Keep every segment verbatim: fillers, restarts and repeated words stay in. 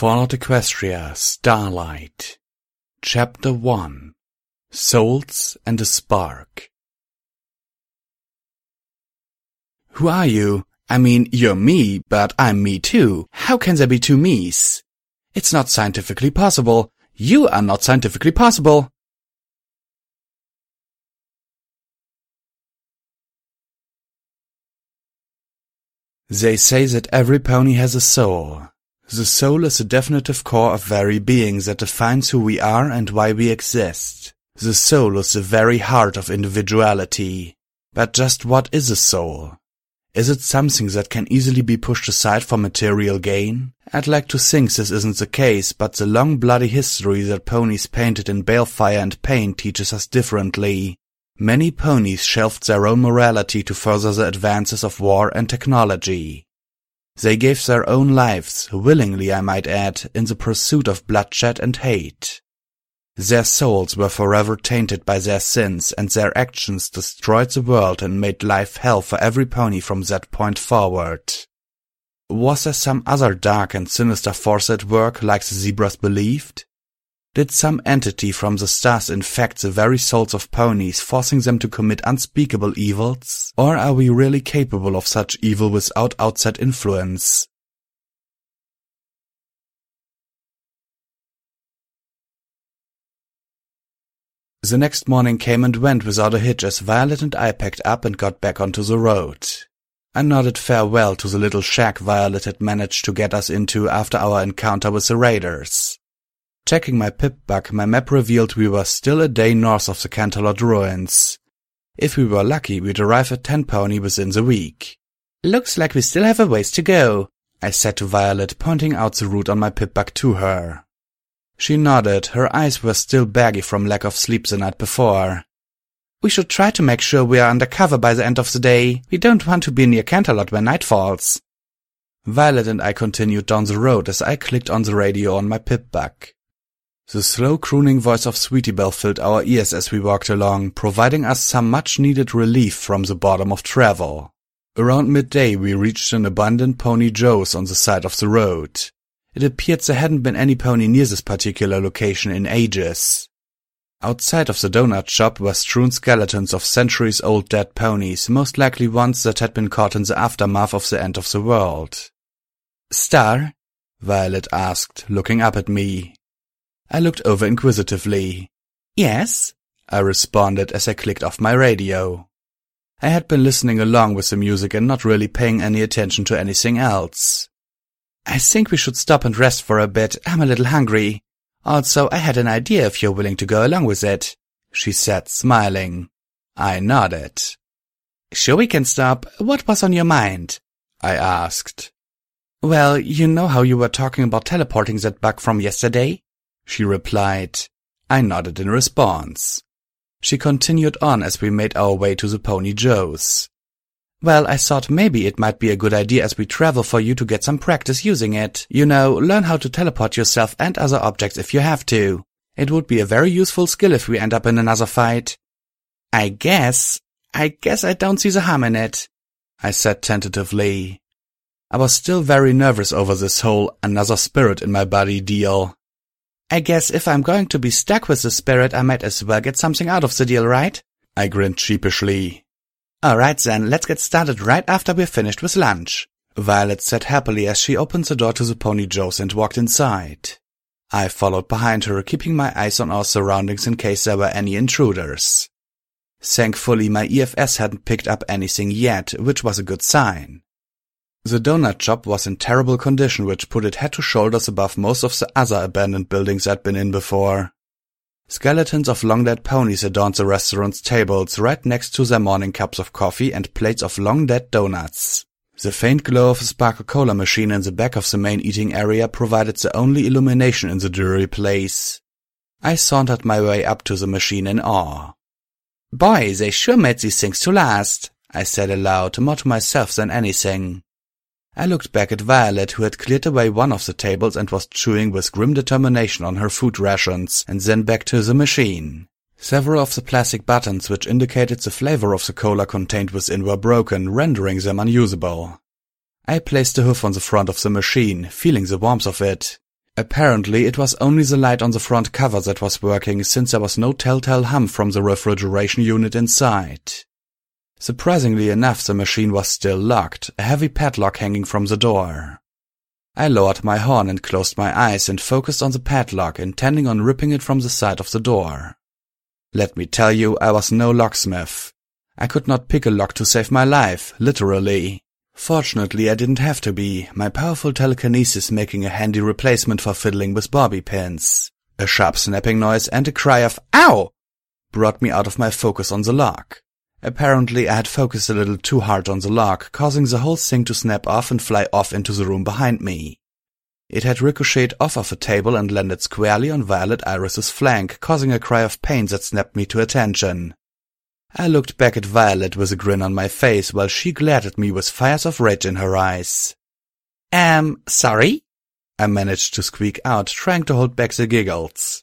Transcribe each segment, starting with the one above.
Fallout Equestria Starlight Chapter one Souls and a Spark. Who are you? I mean, you're me, but I'm me too. How can there be two me's? It's not scientifically possible. You are not scientifically possible. They say that every pony has a soul. The soul is the definitive core of very being that defines who we are and why we exist. The soul is the very heart of individuality. But just what is a soul? Is it something that can easily be pushed aside for material gain? I'd like to think this isn't the case, but the long bloody history that ponies painted in balefire and pain teaches us differently. Many ponies shelved their own morality to further the advances of war and technology. They gave their own lives, willingly I might add, in the pursuit of bloodshed and hate. Their souls were forever tainted by their sins, and their actions destroyed the world and made life hell for every pony from that point forward. Was there some other dark and sinister force at work like the zebras believed? Did some entity from the stars infect the very souls of ponies, forcing them to commit unspeakable evils? Or are we really capable of such evil without outside influence? The next morning came and went without a hitch as Violet and I packed up and got back onto the road. I nodded farewell to the little shack Violet had managed to get us into after our encounter with the raiders. Checking my pip-buck, my map revealed we were still a day north of the Canterlot ruins. If we were lucky, we'd arrive at Ten Pony within the week. "Looks like we still have a ways to go," I said to Violet, pointing out the route on my pip-buck to her. She nodded, her eyes were still baggy from lack of sleep the night before. "We should try to make sure we are under cover by the end of the day. We don't want to be near Canterlot when night falls." Violet and I continued down the road as I clicked on the radio on my pip-buck. The slow crooning voice of Sweetie Belle filled our ears as we walked along, providing us some much-needed relief from the boredom of travel. Around midday we reached an abundant Pony Joe's on the side of the road. It appeared there hadn't been any pony near this particular location in ages. Outside of the donut shop were strewn skeletons of centuries-old dead ponies, most likely ones that had been caught in the aftermath of the end of the world. "Star?" Violet asked, looking up at me. I looked over inquisitively. "Yes?" I responded as I clicked off my radio. I had been listening along with the music and not really paying any attention to anything else. "I think we should stop and rest for a bit. I'm a little hungry. Also, I had an idea if you're willing to go along with it," she said, smiling. I nodded. "Sure we can stop. What was on your mind?" I asked. "Well, you know how you were talking about teleporting that bug from yesterday?" she replied. I nodded in response. She continued on as we made our way to the Pony Joe's. "Well, I thought maybe it might be a good idea as we travel for you to get some practice using it. You know, learn how to teleport yourself and other objects if you have to. It would be a very useful skill if we end up in another fight." I guess, I guess I don't see the harm in it," I said tentatively. I was still very nervous over this whole another spirit in my body deal. "I guess if I'm going to be stuck with the spirit, I might as well get something out of the deal, right?" I grinned sheepishly. "Alright then, let's get started right after we're finished with lunch," Violet said happily as she opened the door to the Pony Joe's and walked inside. I followed behind her, keeping my eyes on our surroundings in case there were any intruders. Thankfully, my E F S hadn't picked up anything yet, which was a good sign. The donut shop was in terrible condition, which put it head to shoulders above most of the other abandoned buildings I'd been in before. Skeletons of long-dead ponies adorned the restaurant's tables right next to their morning cups of coffee and plates of long-dead donuts. The faint glow of a Sparkle Cola machine in the back of the main eating area provided the only illumination in the dreary place. I sauntered my way up to the machine in awe. "Boy, they sure made these things to last," I said aloud, more to myself than anything. I looked back at Violet, who had cleared away one of the tables and was chewing with grim determination on her food rations, and then back to the machine. Several of the plastic buttons which indicated the flavor of the cola contained within were broken, rendering them unusable. I placed the hoof on the front of the machine, feeling the warmth of it. Apparently it was only the light on the front cover that was working, since there was no telltale hum from the refrigeration unit inside. Surprisingly enough, the machine was still locked, a heavy padlock hanging from the door. I lowered my horn and closed my eyes and focused on the padlock, intending on ripping it from the side of the door. Let me tell you, I was no locksmith. I could not pick a lock to save my life, literally. Fortunately, I didn't have to be, my powerful telekinesis making a handy replacement for fiddling with bobby pins. A sharp snapping noise and a cry of "Ow!" brought me out of my focus on the lock. Apparently, I had focused a little too hard on the lock, causing the whole thing to snap off and fly off into the room behind me. It had ricocheted off of a table and landed squarely on Violet Iris's flank, causing a cry of pain that snapped me to attention. I looked back at Violet with a grin on my face while she glared at me with fires of rage in her eyes. Um, sorry? I managed to squeak out, trying to hold back the giggles.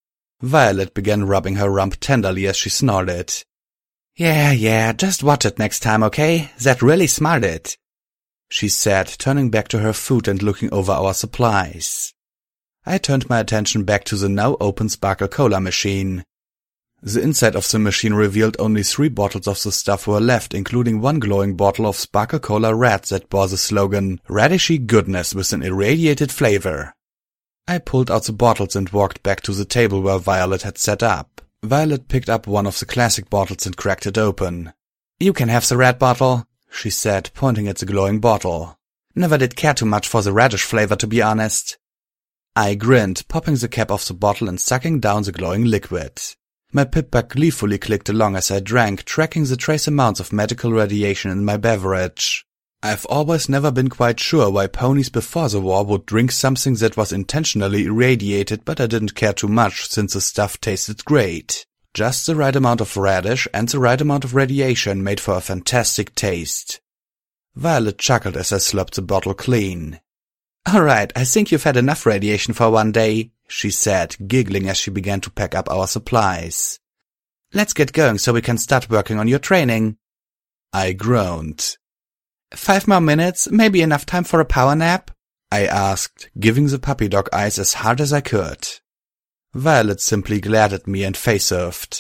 Violet began rubbing her rump tenderly as she snorted. Yeah, yeah, just watch it next time, okay? That really smarted, she said, turning back to her food and looking over our supplies. I turned my attention back to the now open Sparkle Cola machine. The inside of the machine revealed only three bottles of the stuff were left, including one glowing bottle of Sparkle Cola Red that bore the slogan, "Radishy goodness with an irradiated flavor." I pulled out the bottles and walked back to the table where Violet had set up. Violet picked up one of the classic bottles and cracked it open. "You can have the red bottle," she said, pointing at the glowing bottle. "Never did care too much for the radish flavor, to be honest." I grinned, popping the cap off the bottle and sucking down the glowing liquid. My pip-bag gleefully clicked along as I drank, tracking the trace amounts of medical radiation in my beverage. I've always never been quite sure why ponies before the war would drink something that was intentionally irradiated, but I didn't care too much since the stuff tasted great. Just the right amount of radish and the right amount of radiation made for a fantastic taste. Violet chuckled as I slopped the bottle clean. "Alright, I think you've had enough radiation for one day," she said, giggling as she began to pack up our supplies. "Let's get going so we can start working on your training." I groaned. "Five more minutes, maybe enough time for a power nap?" I asked, giving the puppy dog eyes as hard as I could. Violet simply glared at me and face-surfed.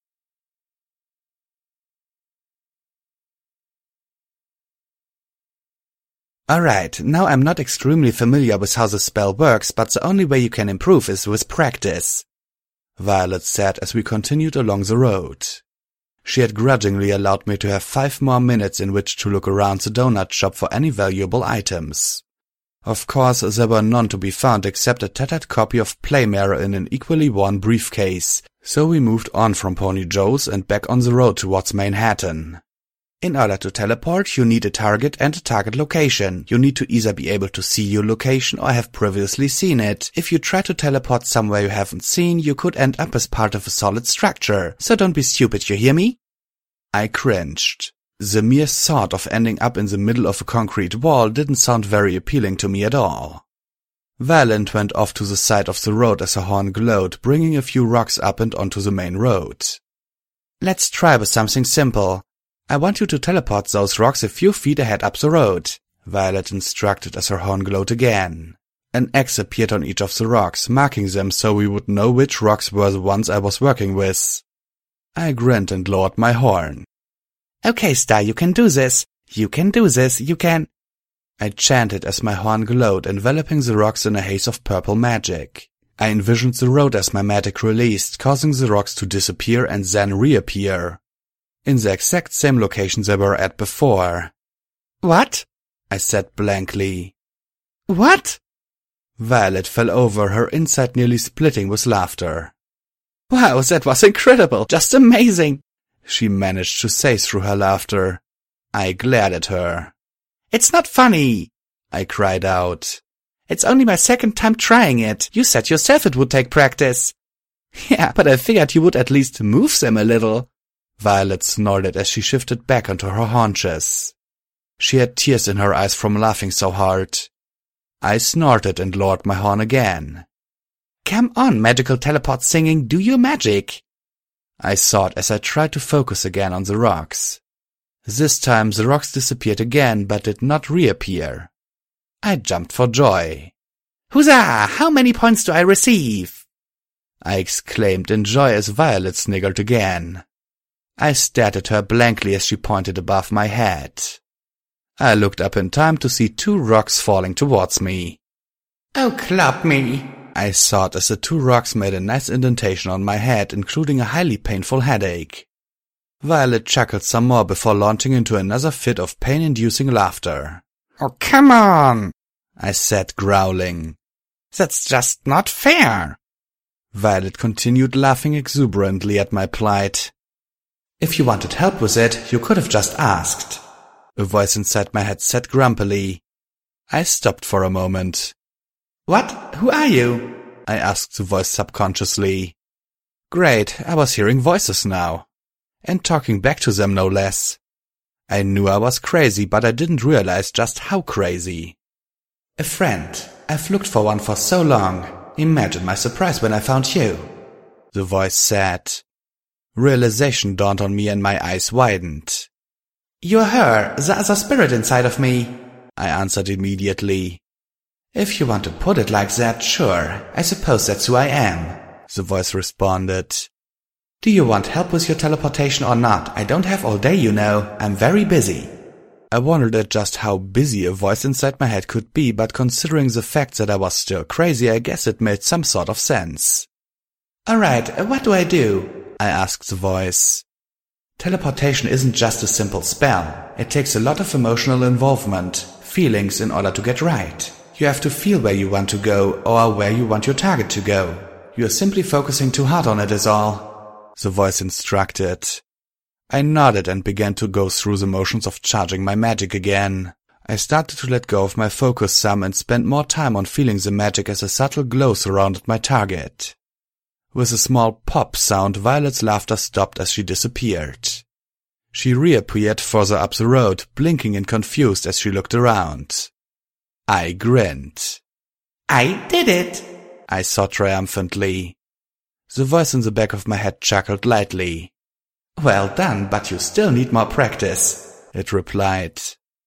"Alright, now I'm not extremely familiar with how the spell works, but the only way you can improve is with practice," Violet said as we continued along the road. She had grudgingly allowed me to have five more minutes in which to look around the donut shop for any valuable items. Of course, there were none to be found except a tattered copy of Playmare in an equally worn briefcase, so we moved on from Pony Joe's and back on the road towards Manhattan. In order to teleport, you need a target and a target location. You need to either be able to see your location or have previously seen it. If you try to teleport somewhere you haven't seen, you could end up as part of a solid structure. So don't be stupid, you hear me? I cringed. The mere thought of ending up in the middle of a concrete wall didn't sound very appealing to me at all. Valiant went off to the side of the road as her horn glowed, bringing a few rocks up and onto the main road. "Let's try with something simple. I want you to teleport those rocks a few feet ahead up the road," Violet instructed as her horn glowed again. An X appeared on each of the rocks, marking them so we would know which rocks were the ones I was working with. I grinned and lowered my horn. "Okay, Star, you can do this. You can do this. You can—" I chanted as my horn glowed, enveloping the rocks in a haze of purple magic. I envisioned the road as my magic released, causing the rocks to disappear and then reappear, in the exact same location they were at before. "What?" I said blankly. "What?" Violet fell over, her inside nearly splitting with laughter. "Wow, that was incredible! Just amazing!" she managed to say through her laughter. I glared at her. "It's not funny!" I cried out. "It's only my second time trying it. You said yourself it would take practice." "Yeah, but I figured you would at least move them a little." Violet snorted as she shifted back onto her haunches. She had tears in her eyes from laughing so hard. I snorted and lowered my horn again. "Come on, magical teleport singing, do your magic!" I thought as I tried to focus again on the rocks. This time the rocks disappeared again, but did not reappear. I jumped for joy. Huzzah! How many points do I receive? I exclaimed in joy as Violet sniggered again. I stared at her blankly as she pointed above my head. I looked up in time to see two rocks falling towards me. Oh, club me, I thought as the two rocks made a nice indentation on my head, including a highly painful headache. Violet chuckled some more before launching into another fit of pain-inducing laughter. Oh, come on, I said, growling. That's just not fair. Violet continued laughing exuberantly at my plight. If you wanted help with it, you could have just asked. A voice inside my head said grumpily. I stopped for a moment. What? Who are you? I asked the voice subconsciously. Great, I was hearing voices now. And talking back to them no less. I knew I was crazy, but I didn't realize just how crazy. A friend. I've looked for one for so long. Imagine my surprise when I found you, the voice said. Realization dawned on me and my eyes widened. You're her, the other spirit inside of me, I answered immediately. If you want to put it like that, sure, I suppose that's who I am, the voice responded. Do you want help with your teleportation or not? I don't have all day, you know. I'm very busy. I wondered at just how busy a voice inside my head could be, but considering the fact that I was still crazy, I guess it made some sort of sense. Alright, what do I do? I asked the voice. Teleportation isn't just a simple spell. It takes a lot of emotional involvement, feelings in order to get right. You have to feel where you want to go or where you want your target to go. You are simply focusing too hard on it is all, the voice instructed. I nodded and began to go through the motions of charging my magic again. I started to let go of my focus some and spent more time on feeling the magic as a subtle glow surrounded my target. With a small pop sound, Violet's laughter stopped as she disappeared. She reappeared further up the road, blinking and confused as she looked around. I grinned. I did it, I thought triumphantly. The voice in the back of my head chuckled lightly. Well done, but you still need more practice, it replied.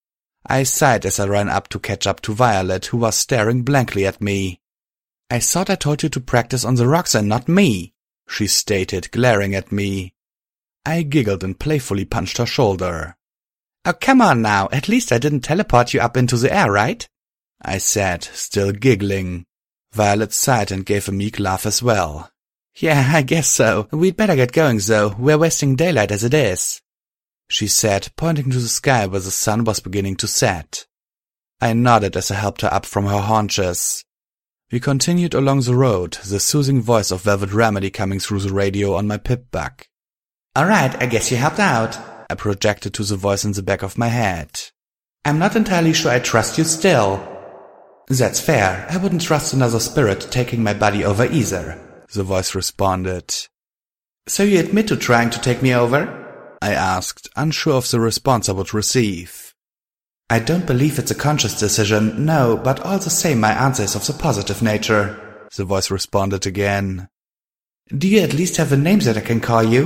I sighed as I ran up to catch up to Violet, who was staring blankly at me. I thought I told you to practice on the rocks and not me, she stated, glaring at me. I giggled and playfully punched her shoulder. Oh, come on now, at least I didn't teleport you up into the air, right? I said, still giggling. Violet sighed and gave a meek laugh as well. Yeah, I guess so. We'd better get going, though. We're wasting daylight as it is, she said, pointing to the sky where the sun was beginning to set. I nodded as I helped her up from her haunches. We continued along the road, the soothing voice of Velvet Remedy coming through the radio on my pip-buck. All right, I guess you helped out, I projected to the voice in the back of my head. I'm not entirely sure I trust you still. That's fair. I wouldn't trust another spirit taking my body over either, the voice responded. So you admit to trying to take me over? I asked, unsure of the response I would receive. I don't believe it's a conscious decision, no, but all the same my answer is of the positive nature, the voice responded again. Do you at least have a name that I can call you?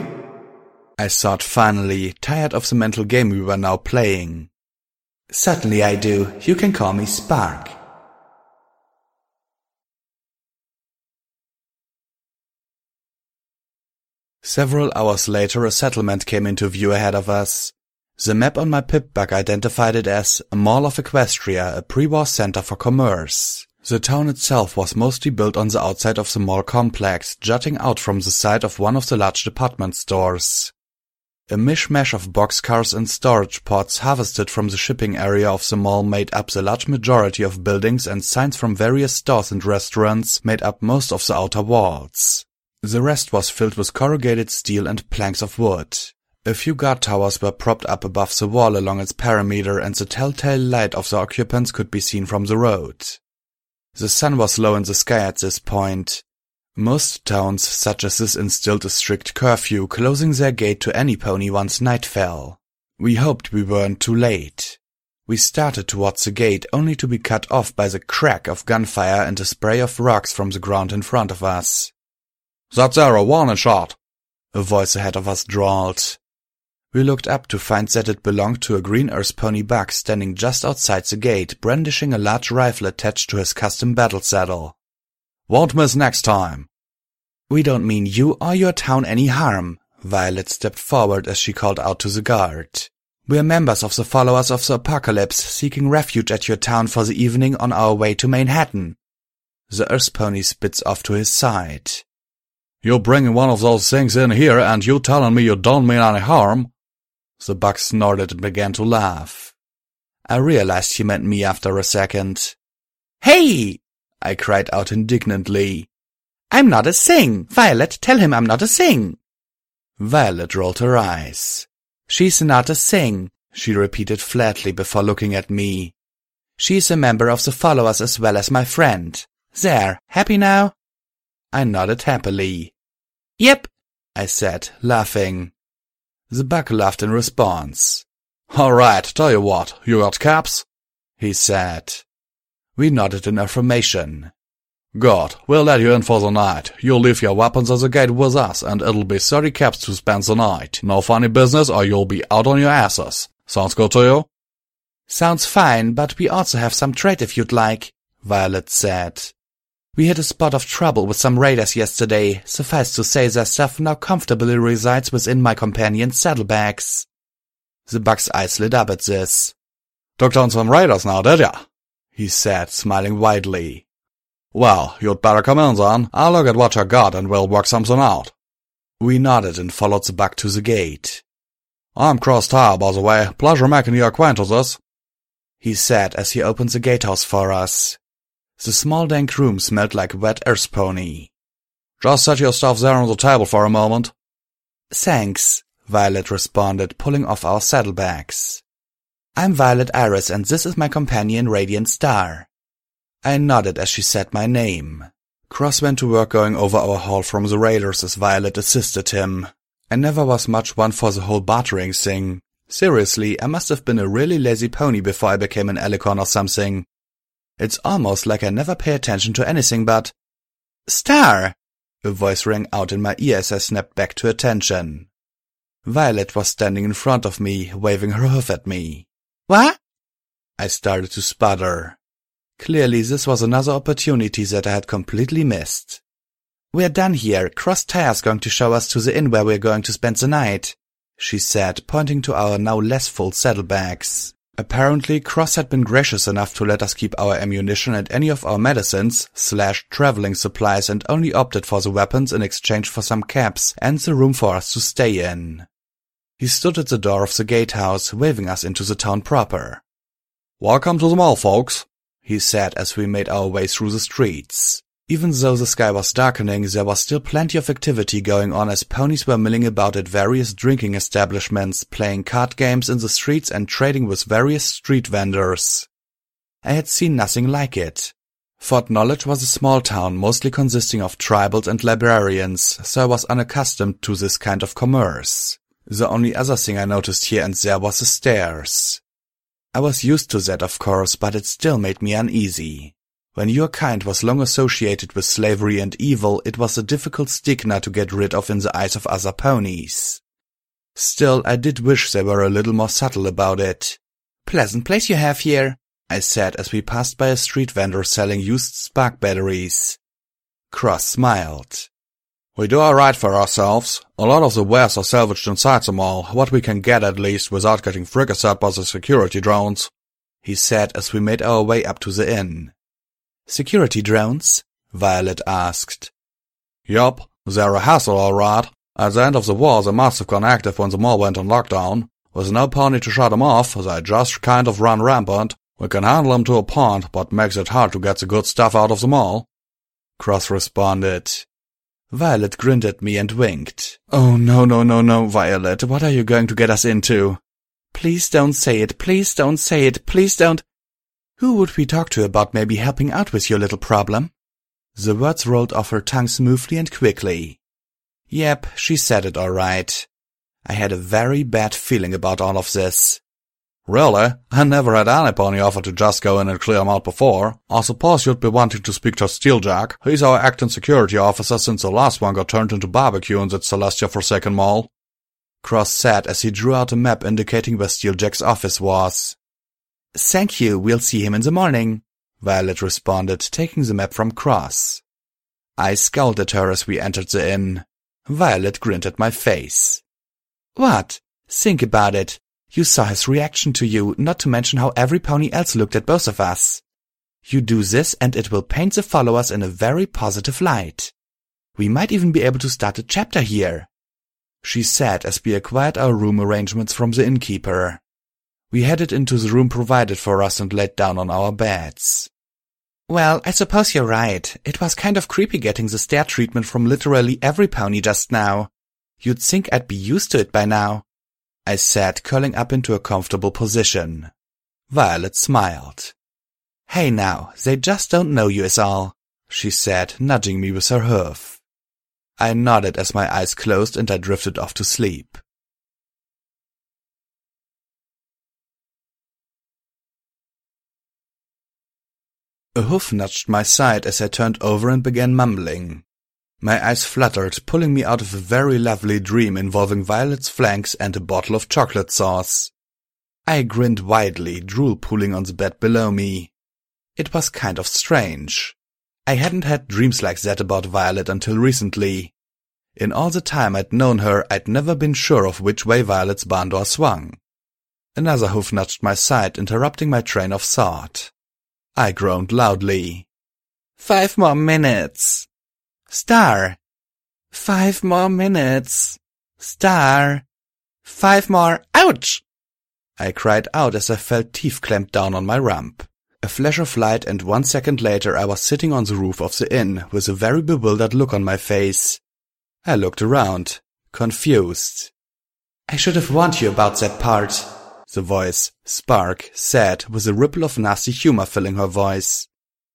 I thought finally, tired of the mental game we were now playing. Certainly I do. You can call me Spark. Several hours later, a settlement came into view ahead of us. The map on my pip-buck identified it as a Mall of Equestria, a pre-war center for commerce. The town itself was mostly built on the outside of the mall complex, jutting out from the side of one of the large department stores. A mishmash of boxcars and storage pods harvested from the shipping area of the mall made up the large majority of buildings, and signs from various stores and restaurants made up most of the outer walls. The rest was filled with corrugated steel and planks of wood. A few guard towers were propped up above the wall along its perimeter, and the telltale light of the occupants could be seen from the road. The sun was low in the sky at this point. Most towns such as this instilled a strict curfew, closing their gate to any pony once night fell. We hoped we weren't too late. We started towards the gate, only to be cut off by the crack of gunfire and a spray of rocks from the ground in front of us. "That's there a warning shot," a voice ahead of us drawled. We looked up to find that it belonged to a green Earth pony buck standing just outside the gate, brandishing a large rifle attached to his custom battle saddle. Won't miss next time. We don't mean you or your town any harm. Violet stepped forward as she called out to the guard. We're members of the Followers of the Apocalypse, seeking refuge at your town for the evening on our way to Manhattan. The Earth pony spits off to his side. You bringing one of those things in here and you telling me you don't mean any harm? The buck snorted and began to laugh. I realized he meant me after a second. Hey! I cried out indignantly. I'm not a thing! Violet, tell him I'm not a thing! Violet rolled her eyes. She's not a thing, she repeated flatly before looking at me. She's a member of the Followers as well as my friend. There, happy now? I nodded happily. Yep, I said, laughing. The buck laughed in response. All right, tell you what, you got caps? He said. We nodded in affirmation. Good, we'll let you in for the night. You'll leave your weapons at the gate with us, and it'll be thirty caps to spend the night. No funny business or you'll be out on your asses. Sounds good to you? Sounds fine, but we also have some trade if you'd like, Violet said. We had a spot of trouble with some raiders yesterday. Suffice to say their stuff now comfortably resides within my companion's saddlebags. The buck's eyes lit up at this. Took down some raiders now, did ya? He said, smiling widely. Well, you'd better come in then. I'll look at what you got and we'll work something out. We nodded and followed the buck to the gate. I'm Cross Tile, by the way. Pleasure making your acquaintances, he said as he opened the gatehouse for us. The small dank room smelled like wet Earth pony. Just set your stuff there on the table for a moment. Thanks, Violet responded, pulling off our saddlebags. I'm Violet Iris and this is my companion Radiant Star. I nodded as she said my name. Cross went to work going over our haul from the raiders as Violet assisted him. I never was much one for the whole bartering thing. Seriously, I must have been a really lazy pony before I became an alicorn or something. It's almost like I never pay attention to anything but... Star! A voice rang out in my ear as I snapped back to attention. Violet was standing in front of me, waving her hoof at me. What? I started to sputter. Clearly this was another opportunity that I had completely missed. We're done here. Cross Tire's going to show us to the inn where we're going to spend the night, she said, pointing to our now less full saddlebags. Apparently, Cross had been gracious enough to let us keep our ammunition and any of our medicines slash traveling supplies and only opted for the weapons in exchange for some caps and the room for us to stay in. He stood at the door of the gatehouse, waving us into the town proper. Welcome to the mall, folks, he said as we made our way through the streets. Even though the sky was darkening, there was still plenty of activity going on as ponies were milling about at various drinking establishments, playing card games in the streets and trading with various street vendors. I had seen nothing like it. Fort Knowledge was a small town mostly consisting of tribals and librarians, so I was unaccustomed to this kind of commerce. The only other thing I noticed here and there was the stairs. I was used to that, of course, but it still made me uneasy. When your kind was long associated with slavery and evil, it was a difficult stigma to get rid of in the eyes of other ponies. Still, I did wish they were a little more subtle about it. Pleasant place you have here, I said as we passed by a street vendor selling used spark batteries. Cross smiled. We do alright for ourselves. A lot of the wares are salvaged inside the mall, what we can get at least without getting fricasseed by the security drones, he said as we made our way up to the inn. Security drones? Violet asked. Yup, they're a hassle alright. At the end of the war they must have gone active when the mall went on lockdown. With no pony to shut them off, they just kind of run rampant. We can handle them to a point, but makes it hard to get the good stuff out of the mall, Cross responded. Violet grinned at me and winked. Oh no, no, no, no, Violet, what are you going to get us into? Please don't say it, please don't say it, please don't... Who would we talk to about maybe helping out with your little problem? The words rolled off her tongue smoothly and quickly. Yep, she said it all right. I had a very bad feeling about all of this. Really? I never had any pony offer to just go in and clear him out before. I suppose you'd be wanting to speak to Steeljack. He's our acting security officer since the last one got turned into barbecue in that Celestia Forsaken Mall. Cross said as he drew out a map indicating where Steeljack's office was. Thank you, we'll see him in the morning, Violet responded, taking the map from Cross. I scowled at her as we entered the inn. Violet grinned at my face. What? Think about it. You saw his reaction to you, not to mention how every pony else looked at both of us. You do this and it will paint the followers in a very positive light. We might even be able to start a chapter here, she said as we acquired our room arrangements from the innkeeper. We headed into the room provided for us and laid down on our beds. Well, I suppose you're right. It was kind of creepy getting the stare treatment from literally every pony just now. You'd think I'd be used to it by now, I said, curling up into a comfortable position. Violet smiled. Hey now, they just don't know you is all, she said, nudging me with her hoof. I nodded as my eyes closed and I drifted off to sleep. A hoof nudged my side as I turned over and began mumbling. My eyes fluttered, pulling me out of a very lovely dream involving Violet's flanks and a bottle of chocolate sauce. I grinned widely, drool pooling on the bed below me. It was kind of strange. I hadn't had dreams like that about Violet until recently. In all the time I'd known her, I'd never been sure of which way Violet's barn door swung. Another hoof nudged my side, interrupting my train of thought. I groaned loudly. Five more minutes. Star. Five more minutes. Star. Five more. Ouch! I cried out as I felt teeth clamped down on my rump. A flash of light and one second later I was sitting on the roof of the inn with a very bewildered look on my face. I looked around, confused. I should have warned you about that part, the voice, Spark, said with a ripple of nasty humor filling her voice.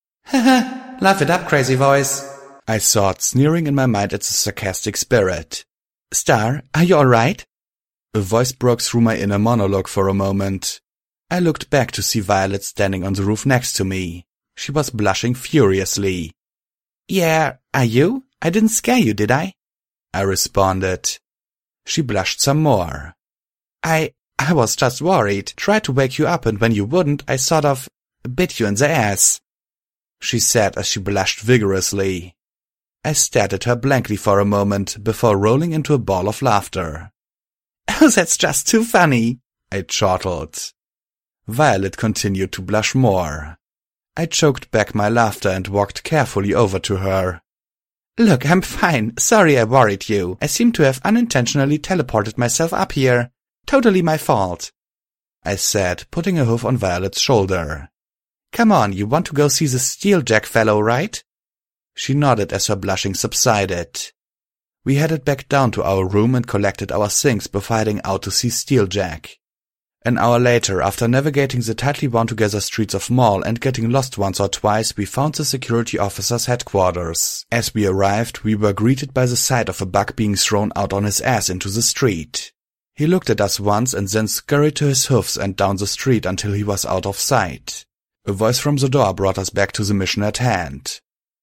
Haha, laugh it up, crazy voice, I thought, sneering in my mind at the sarcastic spirit. Star, are you alright? A voice broke through my inner monologue for a moment. I looked back to see Violet standing on the roof next to me. She was blushing furiously. Yeah, are you? I didn't scare you, did I? I responded. She blushed some more. I... I was just worried, tried to wake you up, and when you wouldn't, I sort of bit you in the ass, she said as she blushed vigorously. I stared at her blankly for a moment before rolling into a ball of laughter. Oh, that's just too funny, I chortled. Violet continued to blush more. I choked back my laughter and walked carefully over to her. Look, I'm fine. Sorry I worried you. I seem to have unintentionally teleported myself up here. Totally my fault, I said, putting a hoof on Violet's shoulder. Come on, you want to go see the Steeljack fellow, right? She nodded as her blushing subsided. We headed back down to our room and collected our things before heading out to see Steeljack. An hour later, after navigating the tightly wound-together streets of Maul and getting lost once or twice, we found the security officer's headquarters. As we arrived, we were greeted by the sight of a bug being thrown out on his ass into the street. He looked at us once and then scurried to his hoofs and down the street until he was out of sight. A voice from the door brought us back to the mission at hand.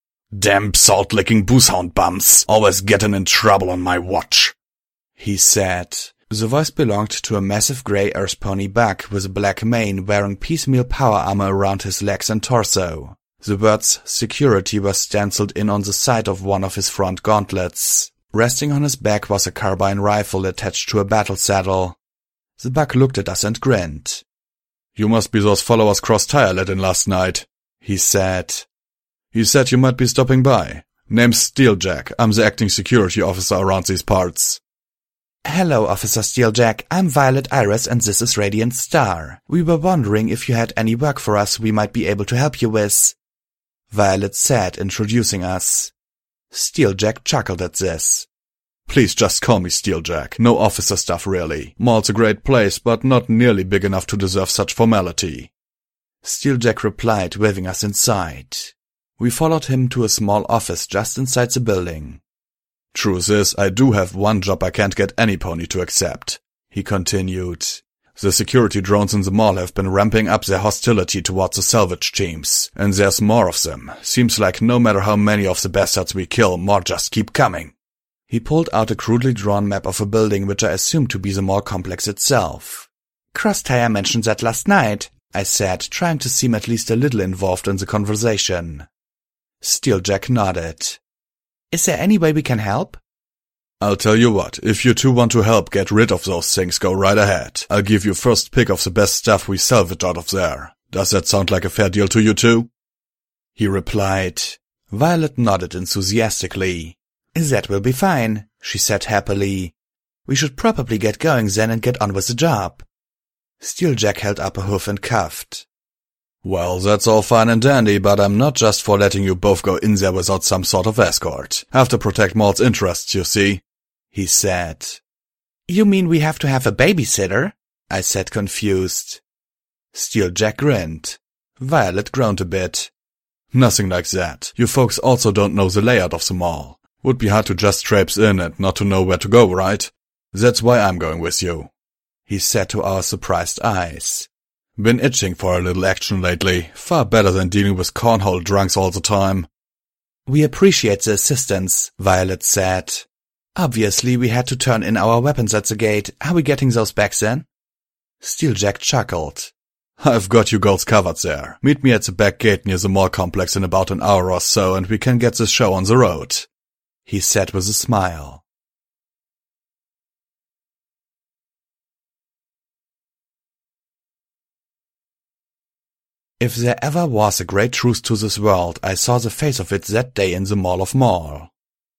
Damn salt-licking boozehound bums, always getting in trouble on my watch, he said. The voice belonged to a massive grey earth pony bug with a black mane wearing piecemeal power armor around his legs and torso. The words security were stenciled in on the side of one of his front gauntlets. Resting on his back was a carbine rifle attached to a battle saddle. The bug looked at us and grinned. You must be those followers Cross-Tire let in last night, he said. He said you might be stopping by. Name's Steeljack. I'm the acting security officer around these parts. Hello, Officer Steeljack. I'm Violet Iris and this is Radiant Star. We were wondering if you had any work for us we might be able to help you with, Violet said, introducing us. Steeljack chuckled at this. Please just call me Steeljack. No officer stuff, really. Maul's a great place, but not nearly big enough to deserve such formality. Steeljack replied, waving us inside. We followed him to a small office just inside the building. Truth is, I do have one job I can't get any pony to accept, he continued. The security drones in the mall have been ramping up their hostility towards the salvage teams, and there's more of them. Seems like no matter how many of the bastards we kill, more just keep coming. He pulled out a crudely drawn map of a building which I assumed to be the mall complex itself. "Crosstire mentioned that last night," I said, trying to seem at least a little involved in the conversation. Steeljack nodded. "Is there any way we can help?" "I'll tell you what, if you two want to help get rid of those things, go right ahead. I'll give you first pick of the best stuff we salvage out of there. Does that sound like a fair deal to you two?" He replied. Violet nodded enthusiastically. "That will be fine," she said happily. "We should probably get going then and get on with the job." Steeljack held up a hoof and coughed. "Well, that's all fine and dandy, but I'm not just for letting you both go in there without some sort of escort. Have to protect Maul's interests, you see," he said. "You mean we have to have a babysitter?" I said, confused. Steeljack grinned. Violet groaned a bit. "Nothing like that. You folks also don't know the layout of the mall. Would be hard to just traipse in and not to know where to go, right? That's why I'm going with you," he said to our surprised eyes. "Been itching for a little action lately. Far better than dealing with cornhole drunks all the time." "We appreciate the assistance," Violet said. "Obviously, we had to turn in our weapons at the gate. Are we getting those back then?" Steeljack chuckled. "I've got you girls covered there. Meet me at the back gate near the mall complex in about an hour or so and we can get this show on the road," he said with a smile. If there ever was a great truth to this world, I saw the face of it that day in the Mall of Mall.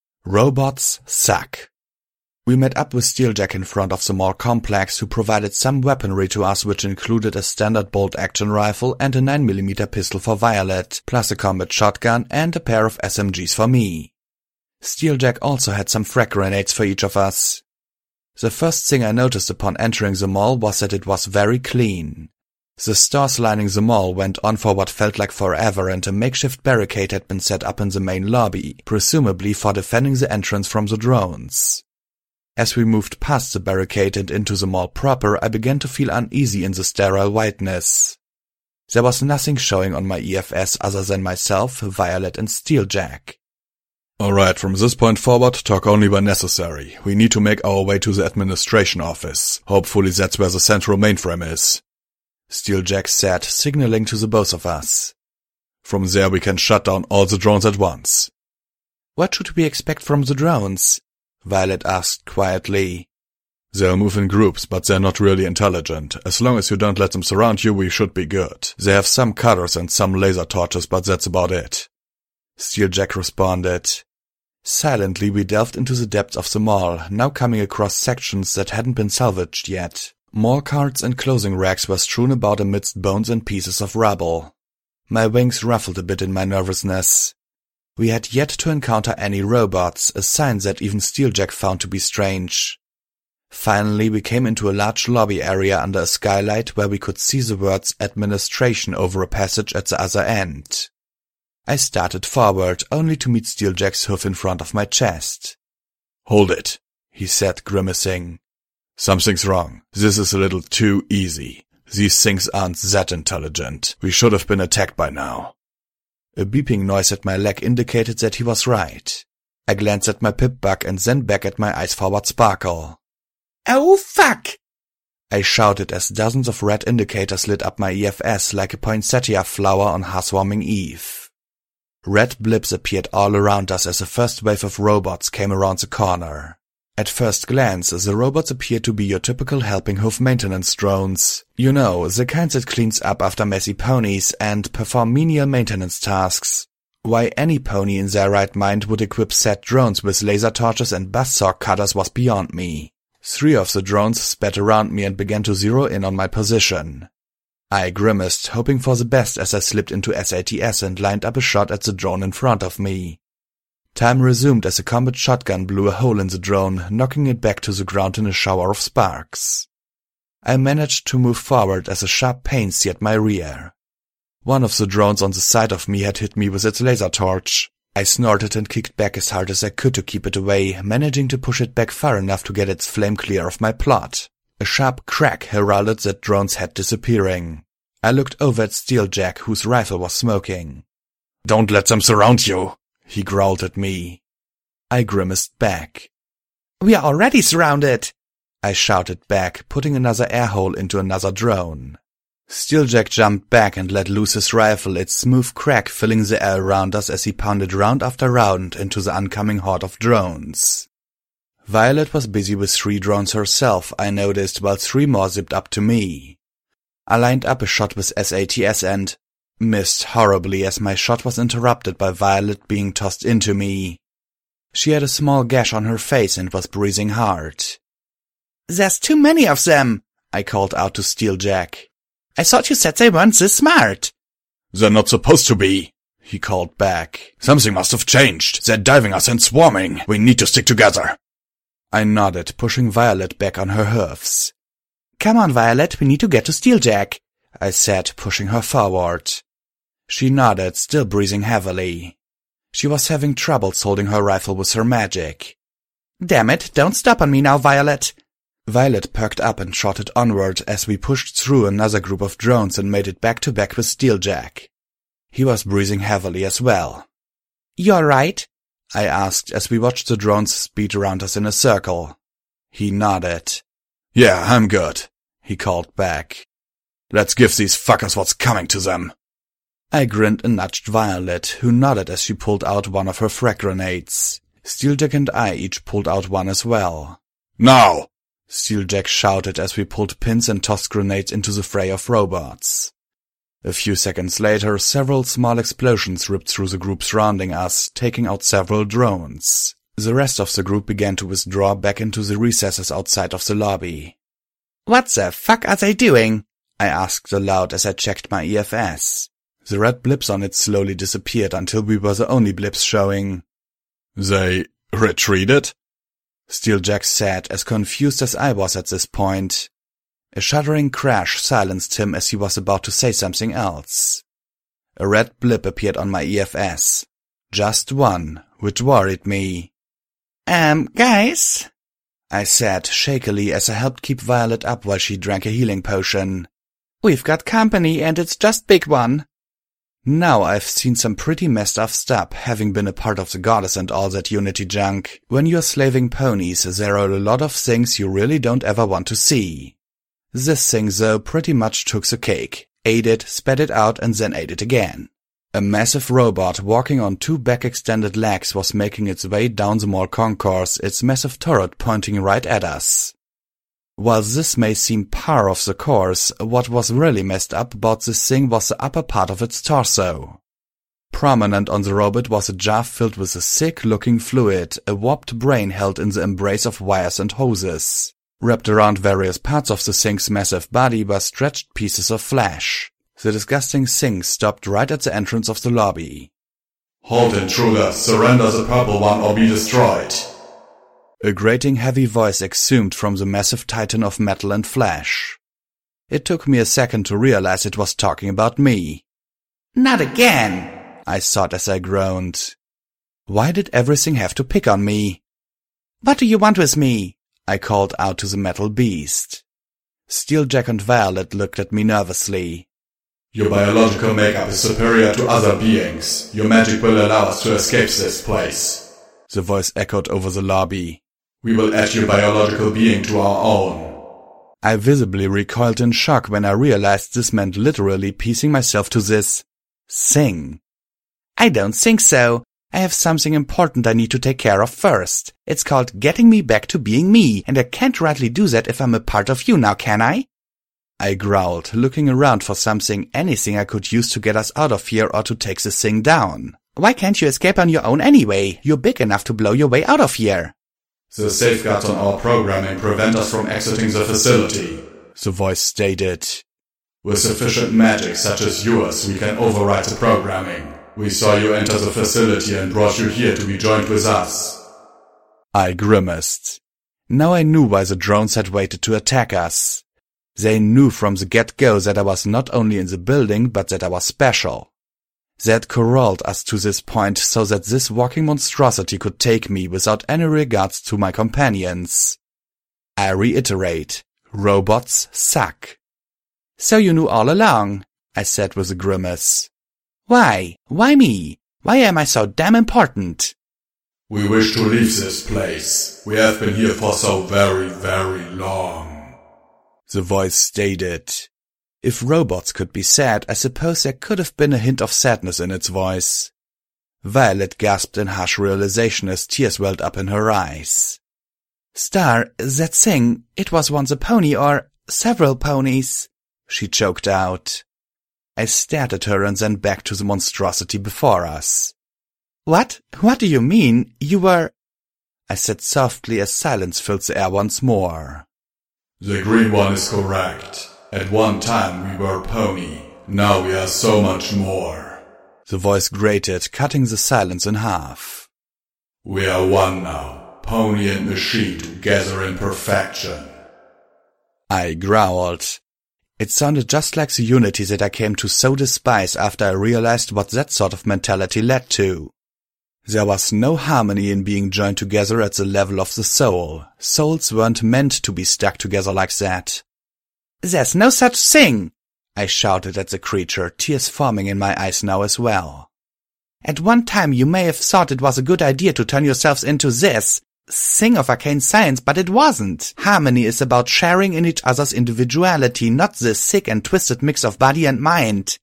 Robots suck. We met up with Steeljack in front of the mall complex, who provided some weaponry to us which included a standard bolt-action rifle and a nine millimeter pistol for Violet, plus a combat shotgun and a pair of S M Gs for me. Steeljack also had some frag grenades for each of us. The first thing I noticed upon entering the mall was that it was very clean. The stores lining the mall went on for what felt like forever, and a makeshift barricade had been set up in the main lobby, presumably for defending the entrance from the drones. As we moved past the barricade and into the mall proper, I began to feel uneasy in the sterile whiteness. There was nothing showing on my E F S other than myself, Violet, and Steeljack. "Alright, from this point forward, talk only when necessary. We need to make our way to the administration office. Hopefully that's where the central mainframe is," Steeljack said, signaling to the both of us. "From there we can shut down all the drones at once." "What should we expect from the drones?" Violet asked quietly. "They'll move in groups, but they're not really intelligent. As long as you don't let them surround you, we should be good. They have some cutters and some laser torches, but that's about it," Steeljack responded. Silently we delved into the depths of the mall, now coming across sections that hadn't been salvaged yet. More carts and clothing racks were strewn about amidst bones and pieces of rubble. My wings ruffled a bit in my nervousness. We had yet to encounter any robots, a sign that even Steeljack found to be strange. Finally, we came into a large lobby area under a skylight where we could see the words administration over a passage at the other end. I started forward, only to meet Steeljack's hoof in front of my chest. "Hold it," he said, grimacing. "Something's wrong. This is a little too easy. These things aren't that intelligent. We should have been attacked by now." A beeping noise at my leg indicated that he was right. I glanced at my pip-bug and then back at my ice-forward sparkle. "Oh, fuck!" I shouted as dozens of red indicators lit up my E F S like a poinsettia flower on housewarming eve. Red blips appeared all around us as a first wave of robots came around the corner. At first glance, the robots appeared to be your typical helping hoof maintenance drones. You know, the kinds that cleans up after messy ponies and perform menial maintenance tasks. Why any pony in their right mind would equip said drones with laser torches and buzzsaw cutters was beyond me. Three of the drones spat around me and began to zero in on my position. I grimaced, hoping for the best as I slipped into S A T S and lined up a shot at the drone in front of me. Time resumed as a combat shotgun blew a hole in the drone, knocking it back to the ground in a shower of sparks. I managed to move forward as a sharp pain seared my rear. One of the drones on the side of me had hit me with its laser torch. I snorted and kicked back as hard as I could to keep it away, managing to push it back far enough to get its flame clear of my plot. A sharp crack heralded that drone's head disappearing. I looked over at Steeljack, whose rifle was smoking. "Don't let them surround you," he growled at me. I grimaced back. We are already surrounded, I shouted back, putting another air hole into another drone. Steeljack jumped back and let loose his rifle, its smooth crack filling the air around us as he pounded round after round into the oncoming horde of drones. Violet was busy with three drones herself, I noticed, while three more zipped up to me. I lined up a shot with S A T S and missed horribly as my shot was interrupted by Violet being tossed into me. She had a small gash on her face and was breathing hard. "There's too many of them," I called out to Steeljack. "I thought you said they weren't this smart." "They're not supposed to be," he called back. "Something must have changed. They're diving us and swarming. We need to stick together." I nodded, pushing Violet back on her hoofs. "Come on, Violet, we need to get to Steeljack," I said, pushing her forward. She nodded, still breathing heavily. She was having troubles holding her rifle with her magic. "Damn it, don't stop on me now, Violet." Violet perked up and trotted onward as we pushed through another group of drones and made it back-to-back with Steeljack. He was breathing heavily as well. "You all right?" I asked as we watched the drones speed around us in a circle. He nodded. "Yeah, I'm good," he called back. "Let's give these fuckers what's coming to them." I grinned and nudged Violet, who nodded as she pulled out one of her frag grenades. Steeljack and I each pulled out one as well. "Now!" Steeljack shouted as we pulled pins and tossed grenades into the fray of robots. A few seconds later, several small explosions ripped through the group surrounding us, taking out several drones. The rest of the group began to withdraw back into the recesses outside of the lobby. "What the fuck are they doing?" I asked aloud as I checked my E F S. The red blips on it slowly disappeared until we were the only blips showing. "They retreated?" Steeljack said, as confused as I was at this point. A shuddering crash silenced him as he was about to say something else. A red blip appeared on my E F S. Just one, which worried me. Um, guys?" I said shakily as I helped keep Violet up while she drank a healing potion. "We've got company and it's just big one." Now I've seen some pretty messed up stuff, having been a part of the Goddess and all that Unity junk. When you're slaving ponies, there are a lot of things you really don't ever want to see. This thing, though, pretty much took the cake, ate it, spat it out, and then ate it again. A massive robot walking on two back-extended legs was making its way down the mall concourse, its massive turret pointing right at us. While this may seem par of the course, what was really messed up about this thing was the upper part of its torso. Prominent on the robot was a jar filled with a sick-looking fluid, a warped brain held in the embrace of wires and hoses. Wrapped around various parts of the thing's massive body were stretched pieces of flesh. The disgusting thing stopped right at the entrance of the lobby. "Halt, intruder! Surrender the purple one or be destroyed!" A grating heavy voice exhumed from the massive titan of metal and flesh. It took me a second to realize it was talking about me. "Not again!" I thought as I groaned. Why did everything have to pick on me? "What do you want with me?" I called out to the metal beast. Steeljack and Violet looked at me nervously. "Your biological makeup is superior to other beings. Your magic will allow us to escape this place." The voice echoed over the lobby. "We will add your biological being to our own." I visibly recoiled in shock when I realized this meant literally piecing myself to this thing. "I don't think so. I have something important I need to take care of first. It's called getting me back to being me, and I can't rightly do that if I'm a part of you now, can I?" I growled, looking around for something, anything I could use to get us out of here or to take this thing down. "Why can't you escape on your own anyway? You're big enough to blow your way out of here." "The safeguards on our programming prevent us from exiting the facility," the voice stated. "With sufficient magic such as yours, we can override the programming. We saw you enter the facility and brought you here to be joined with us." I grimaced. Now I knew why the drones had waited to attack us. They knew from the get-go that I was not only in the building, but that I was special. They had corralled us to this point so that this walking monstrosity could take me without any regards to my companions. I reiterate, robots suck. "So you knew all along," I said with a grimace. "Why? Why me? Why am I so damn important?" We wish to leave this place. We have been here for so very, very long, the voice stated. If robots could be sad, I suppose there could have been a hint of sadness in its voice. Violet gasped in harsh realization as tears welled up in her eyes. Star, that thing, it was once a pony or several ponies, she choked out. I stared at her and then back to the monstrosity before us. What? What do you mean? You were... I said softly as silence filled the air once more. The green one is correct. At one time we were pony. Now we are so much more. The voice grated, cutting the silence in half. We are one now, pony and machine together in perfection. I growled. It sounded just like the unity that I came to so despise after I realized what that sort of mentality led to. There was no harmony in being joined together at the level of the soul. Souls weren't meant to be stuck together like that. There's no such thing, I shouted at the creature, tears forming in my eyes now as well. At one time you may have thought it was a good idea to turn yourselves into this thing of arcane science, but it wasn't. Harmony is about sharing in each other's individuality, not this sick and twisted mix of body and mind.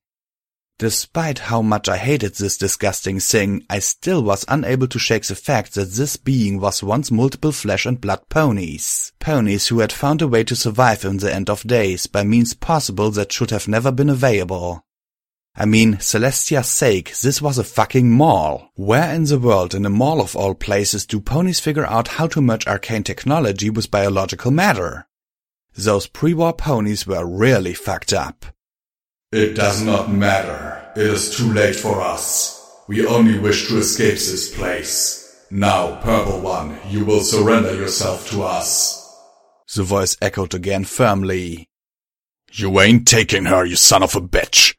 Despite how much I hated this disgusting thing, I still was unable to shake the fact that this being was once multiple flesh and blood ponies. Ponies who had found a way to survive in the end of days by means possible that should have never been available. I mean, Celestia's sake, this was a fucking mall. Where in the world, in a mall of all places, do ponies figure out how to merge arcane technology with biological matter? Those pre-war ponies were really fucked up. It does not matter. It is too late for us. We only wish to escape this place. Now, Purple One, you will surrender yourself to us. The voice echoed again firmly. You ain't taking her, you son of a bitch.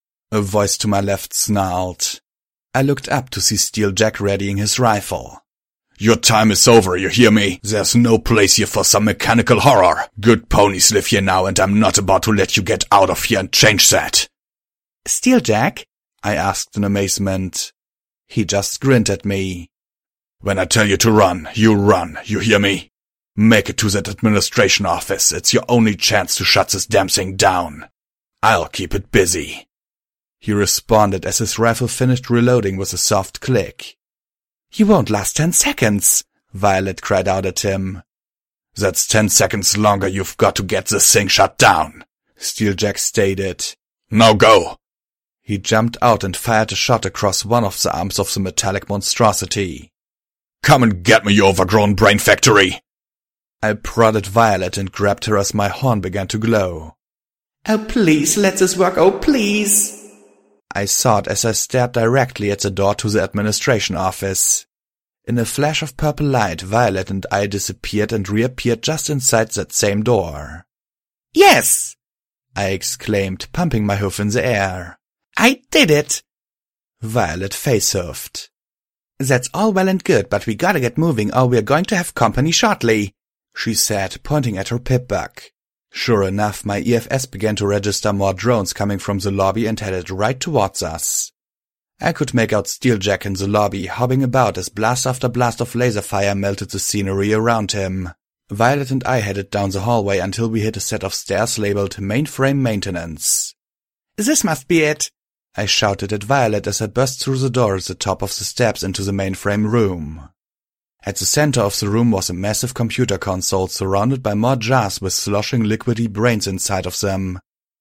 A voice to my left snarled. I looked up to see Steeljack readying his rifle. Your time is over, you hear me? There's no place here for some mechanical horror. Good ponies live here now, and I'm not about to let you get out of here and change that. Steeljack? I asked in amazement. He just grinned at me. When I tell you to run, you run, you hear me? Make it to that administration office. It's your only chance to shut this damn thing down. I'll keep it busy. He responded as his rifle finished reloading with a soft click. You won't last ten seconds, Violet cried out at him. That's ten seconds longer you've got to get this thing shut down, Steeljack stated. Now go. He jumped out and fired a shot across one of the arms of the metallic monstrosity. Come and get me, you overgrown brain factory. I prodded Violet and grabbed her as my horn began to glow. Oh, please, let this work, oh, please. I thought as I stared directly at the door to the administration office. In a flash of purple light, Violet and I disappeared and reappeared just inside that same door. Yes! I exclaimed, pumping my hoof in the air. I did it! Violet face-huffed. That's all well and good, but we gotta get moving or we're going to have company shortly, she said, pointing at her pip-bug. Sure enough, my E F S began to register more drones coming from the lobby and headed right towards us. I could make out Steeljack in the lobby, hobbing about as blast after blast of laser fire melted the scenery around him. Violet and I headed down the hallway until we hit a set of stairs labeled Mainframe Maintenance. This must be it, I shouted at Violet as I burst through the door at the top of the steps into the mainframe room. At the center of the room was a massive computer console surrounded by more jars with sloshing liquidy brains inside of them.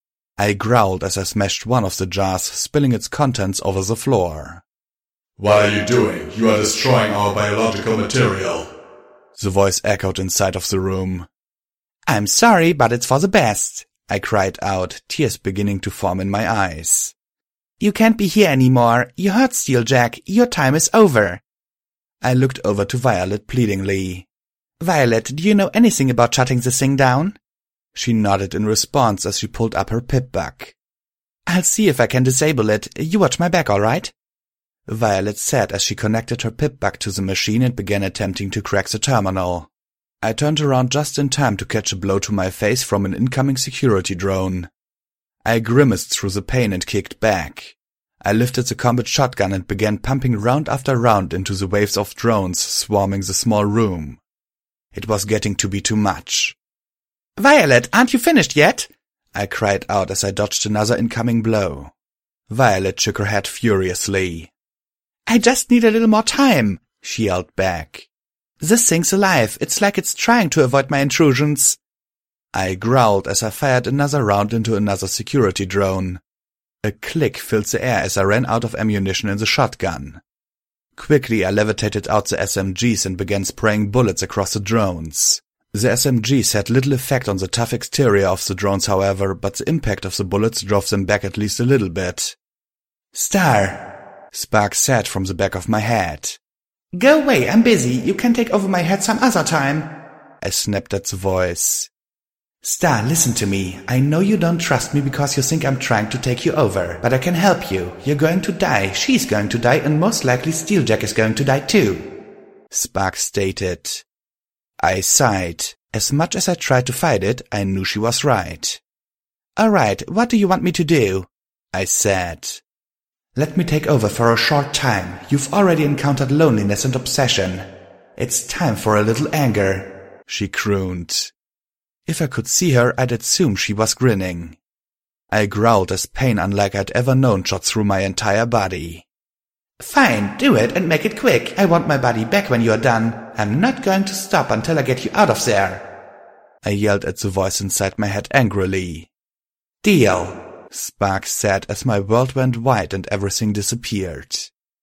I growled as I smashed one of the jars, spilling its contents over the floor. What are you doing? You are destroying our biological material. The voice echoed inside of the room. I'm sorry, but it's for the best, I cried out, tears beginning to form in my eyes. You can't be here anymore. You heard, Steeljack. Your time is over. I looked over to Violet pleadingly. Violet, do you know anything about shutting this thing down? She nodded in response as she pulled up her pip-bug. I'll see if I can disable it. You watch my back, all right? Violet said as she connected her pip-bug to the machine and began attempting to crack the terminal. I turned around just in time to catch a blow to my face from an incoming security drone. I grimaced through the pain and kicked back. I lifted the combat shotgun and began pumping round after round into the waves of drones swarming the small room. It was getting to be too much. "Violet, aren't you finished yet?" I cried out as I dodged another incoming blow. Violet shook her head furiously. "I just need a little more time," she yelled back. "This thing's alive. It's like it's trying to avoid my intrusions." I growled as I fired another round into another security drone. A click filled the air as I ran out of ammunition in the shotgun. Quickly I levitated out the S M Gs and began spraying bullets across the drones. The S M Gs had little effect on the tough exterior of the drones, however, but the impact of the bullets drove them back at least a little bit. "Star," Spark said from the back of my head. "Go away, I'm busy. You can take over my head some other time." I snapped at the voice. "Star, listen to me. I know you don't trust me because you think I'm trying to take you over, but I can help you. You're going to die, she's going to die, and most likely Steeljack is going to die too," Spark stated. I sighed. As much as I tried to fight it, I knew she was right. "Alright, what do you want me to do?" I said. "Let me take over for a short time. You've already encountered loneliness and obsession. It's time for a little anger," she crooned. If I could see her, I'd assume she was grinning. I growled as pain unlike I'd ever known shot through my entire body. "Fine, do it and make it quick. I want my body back when you're done. I'm not going to stop until I get you out of there," I yelled at the voice inside my head angrily. "Deal," Spark said as my world went white and everything disappeared.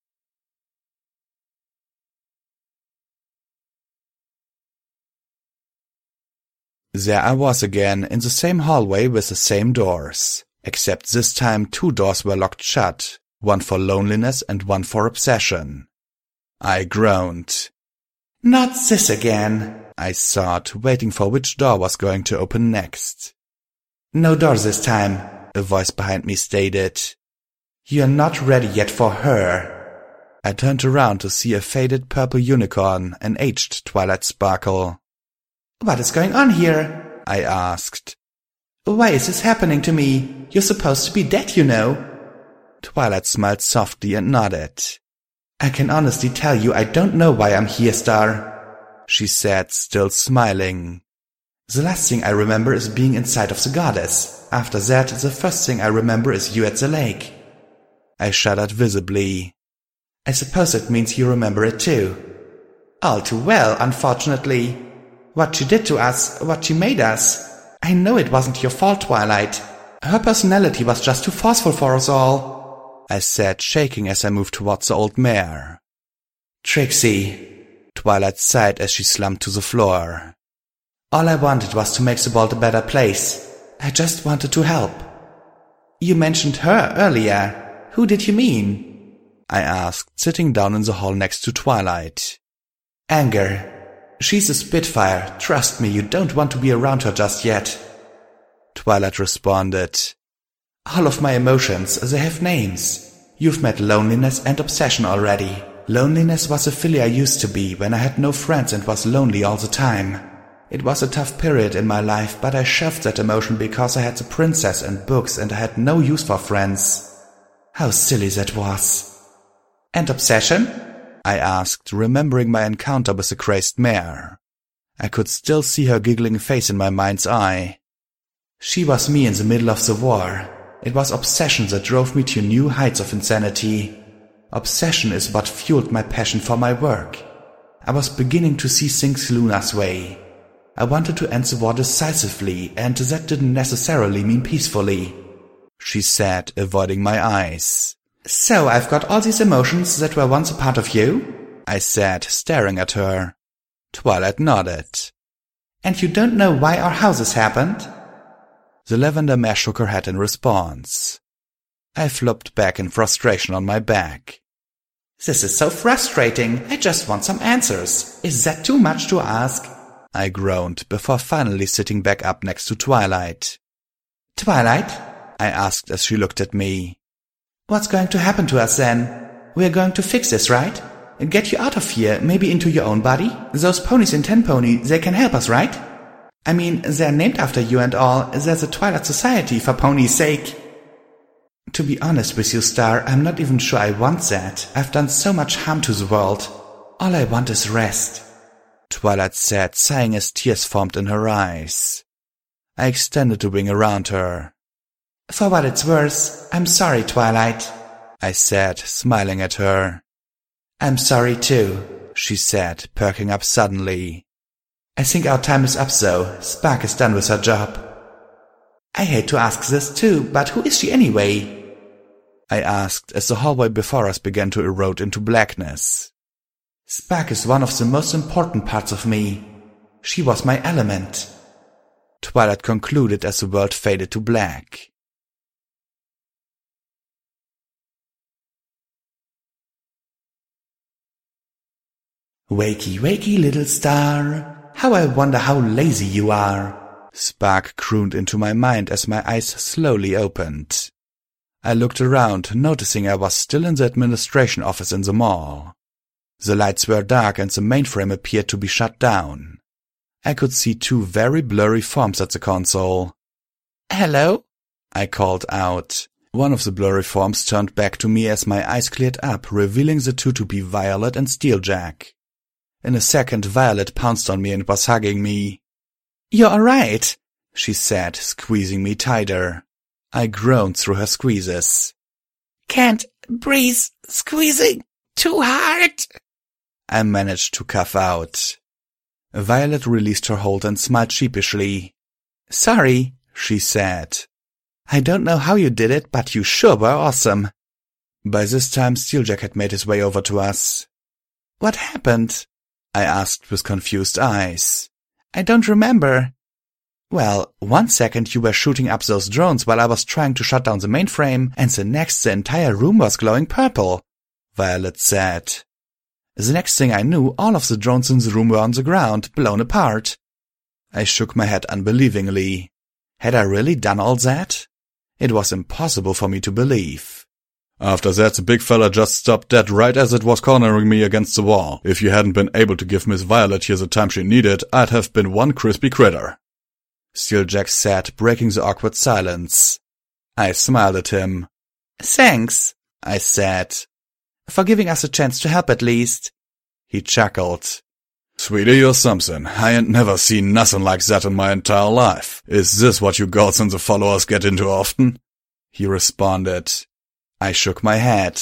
There I was again, in the same hallway with the same doors, except this time two doors were locked shut, one for loneliness and one for obsession. I groaned. "Not this again," I thought, waiting for which door was going to open next. "No door this time," a voice behind me stated. "You're not ready yet for her." I turned around to see a faded purple unicorn, an aged Twilight Sparkle. "What is going on here?" I asked. "Why is this happening to me? You're supposed to be dead, you know." Twilight smiled softly and nodded. "I can honestly tell you I don't know why I'm here, Star," she said, still smiling. "The last thing I remember is being inside of the goddess. After that, the first thing I remember is you at the lake." I shuddered visibly. "I suppose it means you remember it too." "All too well, unfortunately. What she did to us, what she made us. I know it wasn't your fault, Twilight. Her personality was just too forceful for us all," I said, shaking as I moved towards the old mare. "Trixie," Twilight sighed as she slumped to the floor. "All I wanted was to make the world a better place. I just wanted to help." "You mentioned her earlier. Who did you mean?" I asked, sitting down in the hall next to Twilight. "Anger. She's a Spitfire. Trust me, you don't want to be around her just yet," Twilight responded. "All of my emotions, they have names. You've met loneliness and obsession already. Loneliness was a filly I used to be when I had no friends and was lonely all the time. It was a tough period in my life, but I shoved that emotion because I had the princess and books and I had no use for friends. How silly that was." "And obsession?" I asked, remembering my encounter with the crazed mare. I could still see her giggling face in my mind's eye. "She was me in the middle of the war. It was obsession that drove me to new heights of insanity. Obsession is what fueled my passion for my work. I was beginning to see things Luna's way. I wanted to end the war decisively, and that didn't necessarily mean peacefully," she said, avoiding my eyes. "So I've got all these emotions that were once a part of you?" I said, staring at her. Twilight nodded. "And you don't know why or how this happened?" The lavender mare shook her head in response. I flopped back in frustration on my back. "This is so frustrating. I just want some answers. Is that too much to ask?" I groaned, before finally sitting back up next to Twilight. "Twilight?" I asked as she looked at me. "What's going to happen to us then? We're going to fix this, right? And get you out of here, maybe into your own body? Those ponies in Ten Pony, they can help us, right? I mean, they're named after you and all. There's a Twilight Society, for pony's sake." To be honest with you, Star, I'm not even sure I want that. I've done so much harm to the world. All I want is rest, Twilight said, sighing as tears formed in her eyes. I extended the wing around her. For what it's worth, I'm sorry, Twilight, I said, smiling at her. I'm sorry too, she said, perking up suddenly. I think our time is up though. Spark is done with her job. I hate to ask this too, but who is she anyway? I asked as the hallway before us began to erode into blackness. Spark is one of the most important parts of me. She was my element, Twilight concluded as the world faded to black. Wakey, wakey, little star, how I wonder how lazy you are, Spark crooned into my mind as my eyes slowly opened. I looked around, noticing I was still in the administration office in the mall. The lights were dark and the mainframe appeared to be shut down. I could see two very blurry forms at the console. Hello? I called out. One of the blurry forms turned back to me as my eyes cleared up, revealing the two to be Violet and Steeljack. In a second, Violet pounced on me and was hugging me. You're alright, she said, squeezing me tighter. I groaned through her squeezes. Can't breathe, squeezing too hard, I managed to cough out. Violet released her hold and smiled sheepishly. Sorry, she said. I don't know how you did it, but you sure were awesome. By this time, Steeljack had made his way over to us. What happened? I asked with confused eyes. I don't remember. Well, one second you were shooting up those drones while I was trying to shut down the mainframe, and the next the entire room was glowing purple, Violet said. The next thing I knew, all of the drones in the room were on the ground, blown apart. I shook my head unbelievingly. Had I really done all that? It was impossible for me to believe. After that, the big fella just stopped dead right as it was cornering me against the wall. If you hadn't been able to give Miss Violet here the time she needed, I'd have been one crispy critter, Steeljack said, breaking the awkward silence. I smiled at him. Thanks, I said. For giving us a chance to help at least. He chuckled. Sweetie, you're something. I ain't never seen nothing like that in my entire life. Is this what you girls and the followers get into often? He responded. I shook my head.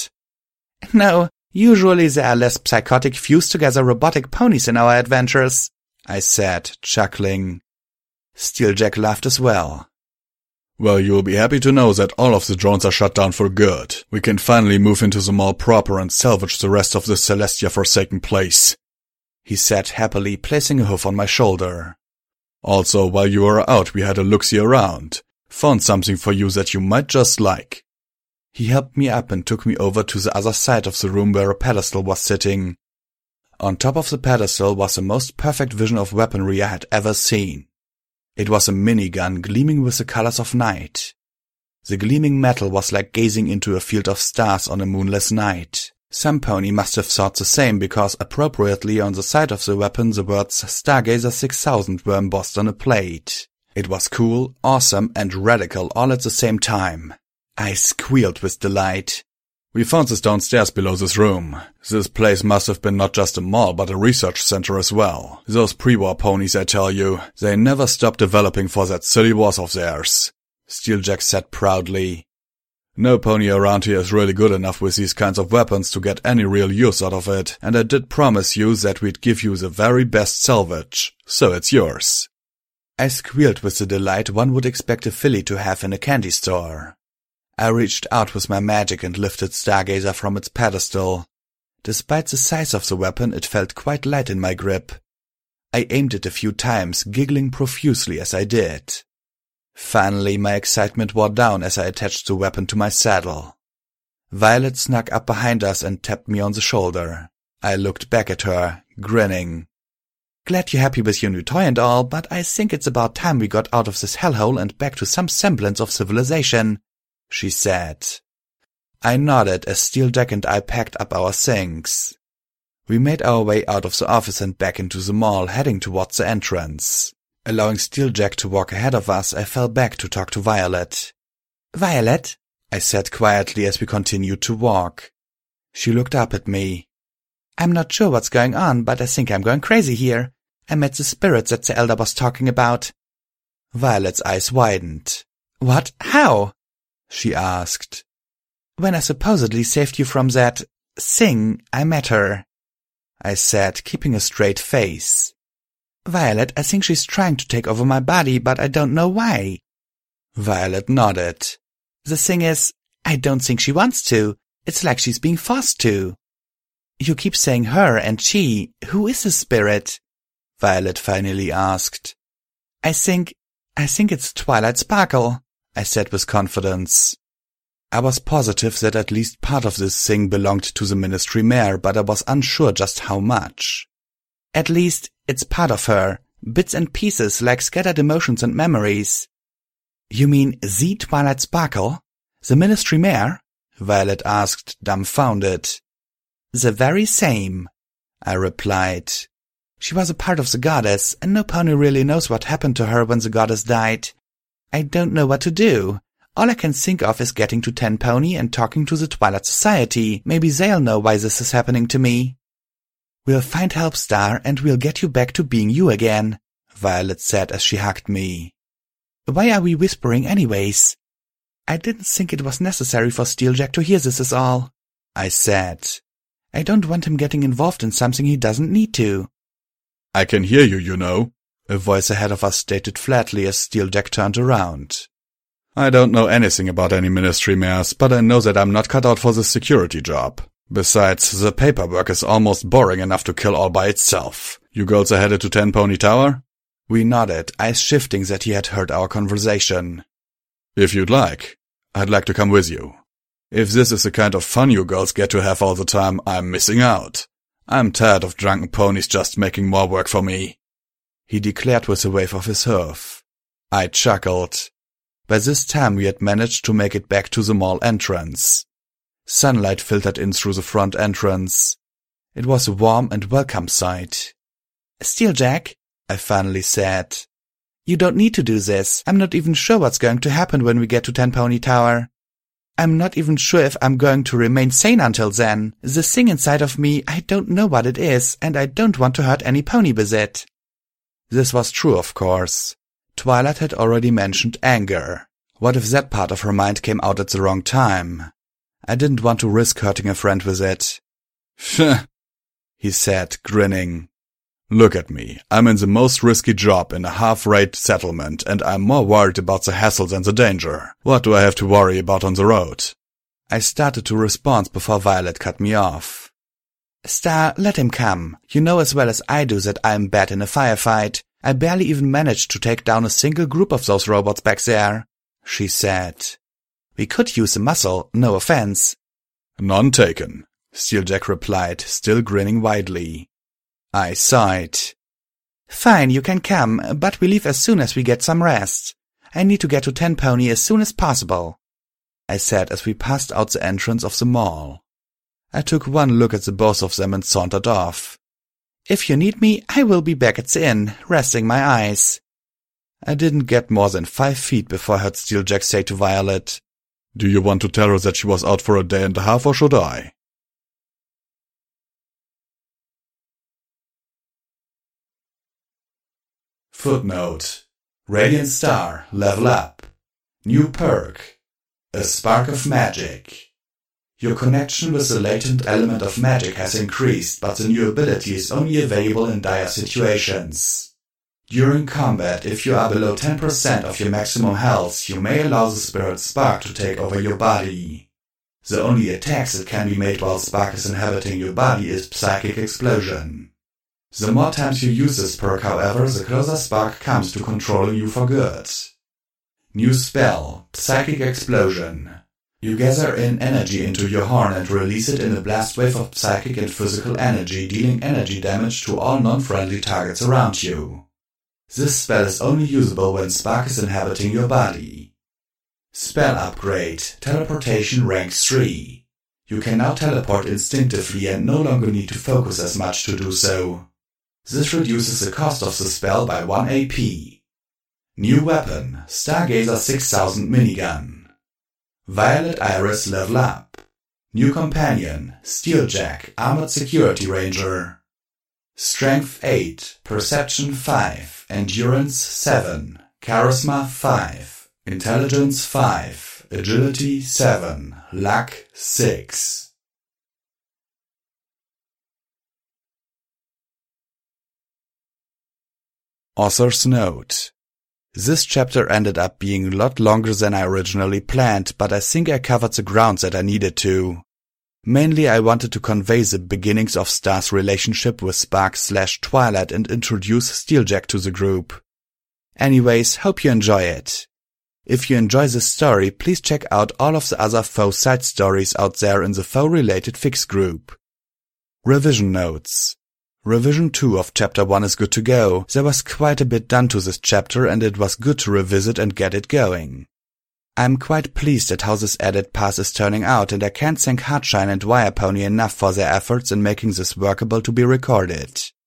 No, usually there are less psychotic fused-together robotic ponies in our adventures, I said, chuckling. Steeljack laughed as well. Well, you'll be happy to know that all of the drones are shut down for good. We can finally move into the mall proper and salvage the rest of this Celestia-forsaken place, he said happily, placing a hoof on my shoulder. Also, while you were out, we had a look-see around. Found something for you that you might just like. He helped me up and took me over to the other side of the room where a pedestal was sitting. On top of the pedestal was the most perfect vision of weaponry I had ever seen. It was a minigun gleaming with the colors of night. The gleaming metal was like gazing into a field of stars on a moonless night. Some pony must have thought the same because appropriately on the side of the weapon the words Stargazer six thousand were embossed on a plate. It was cool, awesome, and radical all at the same time. I squealed with delight. We found this downstairs below this room. This place must have been not just a mall, but a research center as well. Those pre-war ponies, I tell you, they never stopped developing for that silly wars of theirs, Steeljack said proudly. No pony around here is really good enough with these kinds of weapons to get any real use out of it, and I did promise you that we'd give you the very best salvage, so it's yours. I squealed with the delight one would expect a filly to have in a candy store. I reached out with my magic and lifted Stargazer from its pedestal. Despite the size of the weapon, it felt quite light in my grip. I aimed it a few times, giggling profusely as I did. Finally, my excitement wore down as I attached the weapon to my saddle. Violet snuck up behind us and tapped me on the shoulder. I looked back at her, grinning. Glad you're happy with your new toy and all, but I think it's about time we got out of this hellhole and back to some semblance of civilization, she said. I nodded as Steeljack and I packed up our things. We made our way out of the office and back into the mall, heading towards the entrance. Allowing Steeljack to walk ahead of us, I fell back to talk to Violet. Violet, I said quietly as we continued to walk. She looked up at me. I'm not sure what's going on, but I think I'm going crazy here. I met the spirits that the elder was talking about. Violet's eyes widened. What? How? She asked. When I supposedly saved you from that thing, I met her, I said, keeping a straight face. Violet, I think she's trying to take over my body, but I don't know why. Violet nodded. The thing is, I don't think she wants to. It's like she's being forced to. You keep saying her and she. Who is the spirit? Violet finally asked. I think, I think it's Twilight Sparkle, I said with confidence. I was positive that at least part of this thing belonged to the Ministry Mare, but I was unsure just how much. At least, it's part of her, bits and pieces like scattered emotions and memories. You mean the Twilight Sparkle? The Ministry Mare? Violet asked, dumbfounded. The very same, I replied. She was a part of the goddess, and no pony really knows what happened to her when the goddess died. I don't know what to do. All I can think of is getting to Ten Pony and talking to the Twilight Society. Maybe they'll know why this is happening to me. We'll find help, Star, and we'll get you back to being you again, Violet said as she hugged me. Why are we whispering anyways? I didn't think it was necessary for Steeljack to hear this is all, I said. I don't want him getting involved in something he doesn't need to. I can hear you, you know, a voice ahead of us stated flatly as Steeljack turned around. I don't know anything about any Ministry Mares, but I know that I'm not cut out for the security job. Besides, the paperwork is almost boring enough to kill all by itself. You girls are headed to Ten Pony Tower? We nodded, eyes shifting that he had heard our conversation. If you'd like, I'd like to come with you. If this is the kind of fun you girls get to have all the time, I'm missing out. I'm tired of drunken ponies just making more work for me, he declared with a wave of his hoof. I chuckled. By this time we had managed to make it back to the mall entrance. Sunlight filtered in through the front entrance. It was a warm and welcome sight. Steeljack, I finally said. You don't need to do this. I'm not even sure what's going to happen when we get to Ten Pony Tower. I'm not even sure if I'm going to remain sane until then. The thing inside of me, I don't know what it is, and I don't want to hurt any pony with it. This was true, of course. Twilight had already mentioned anger. What if that part of her mind came out at the wrong time? I didn't want to risk hurting a friend with it. Pfft, he said, grinning. Look at me. I'm in the most risky job in a half-rate settlement, and I'm more worried about the hassle than the danger. What do I have to worry about on the road? I started to respond before Violet cut me off. Star, let him come. You know as well as I do that I'm bad in a firefight. I barely even managed to take down a single group of those robots back there, she said. We could use the muscle, no offense. None taken, Steeljack replied, still grinning widely. I sighed. Fine, you can come, but we leave as soon as we get some rest. I need to get to Ten Pony as soon as possible, I said as we passed out the entrance of the mall. I took one look at the both of them and sauntered off. If you need me, I will be back at the inn, resting my eyes. I didn't get more than five feet before I heard Steeljack say to Violet, Do you want to tell her that she was out for a day and a half, or should I? Footnote. Radiant Star, level up. New perk. A spark of magic. Your connection with the latent element of magic has increased, but the new ability is only available in dire situations. During combat, if you are below ten percent of your maximum health, you may allow the spirit Spark to take over your body. The only attacks that can be made while Spark is inhabiting your body is Psychic Explosion. The more times you use this perk, however, the closer Spark comes to controlling you for good. New spell, Psychic Explosion. You gather in energy into your horn and release it in a blast wave of psychic and physical energy, dealing energy damage to all non-friendly targets around you. This spell is only usable when Spark is inhabiting your body. Spell upgrade, Teleportation rank three. You can now teleport instinctively and no longer need to focus as much to do so. This reduces the cost of the spell by one A P. New weapon, Stargazer six thousand minigun. Violet Iris level up. New companion, Steeljack, Armored Security Ranger. Strength eight, Perception five, Endurance seven, Charisma five, Intelligence five, Agility seven, Luck six. Author's note. This chapter ended up being a lot longer than I originally planned, but I think I covered the ground that I needed to. Mainly I wanted to convey the beginnings of Star's relationship with Spark slash Twilight and introduce Steeljack to the group. Anyways, hope you enjoy it. If you enjoy this story, please check out all of the other Foe side stories out there in the Foe-related Fix group. Revision notes. Revision two of Chapter one is good to go. There was quite a bit done to this chapter and it was good to revisit and get it going. I'm quite pleased at how this edit path is turning out and I can't thank Hardshine and Wirepony enough for their efforts in making this workable to be recorded.